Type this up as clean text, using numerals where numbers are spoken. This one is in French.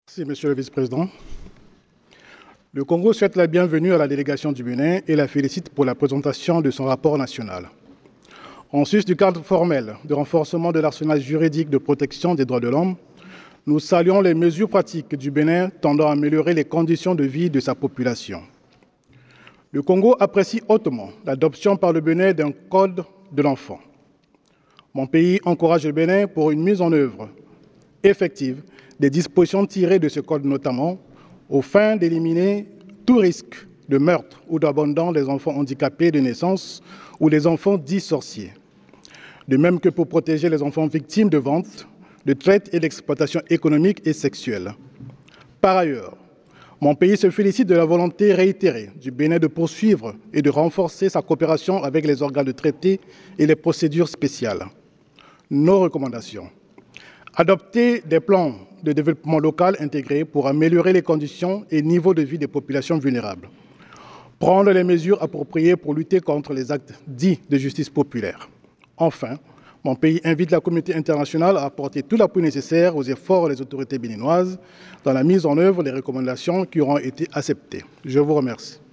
Merci, Monsieur le Vice-président. Le Congo souhaite la bienvenue à la délégation du Bénin et la félicite pour la présentation de son rapport national. En sus du cadre formel de renforcement de l'arsenal juridique de protection des droits de l'homme, nous saluons les mesures pratiques du Bénin tendant à améliorer les conditions de vie de sa population. Le Congo apprécie hautement l'adoption par le Bénin d'un code de l'enfant. Mon pays encourage le Bénin pour une mise en œuvre effective des dispositions tirées de ce code, notamment aux fins d'éliminer tout risque de meurtre ou d'abandon des enfants handicapés de naissance ou des enfants dits sorciers, de même que pour protéger les enfants victimes de vente, de traite et d'exploitation économique et sexuelle. Par ailleurs, mon pays se félicite de la volonté réitérée du Bénin de poursuivre et de renforcer sa coopération avec les organes de traité et les procédures spéciales. Nos recommandations: adopter des plans de développement local intégrés pour améliorer les conditions et niveaux de vie des populations vulnérables. Prendre les mesures appropriées pour lutter contre les actes dits de justice populaire. Enfin, mon pays invite la communauté internationale à apporter tout l'appui nécessaire aux efforts des autorités béninoises dans la mise en œuvre des recommandations qui auront été acceptées. Je vous remercie.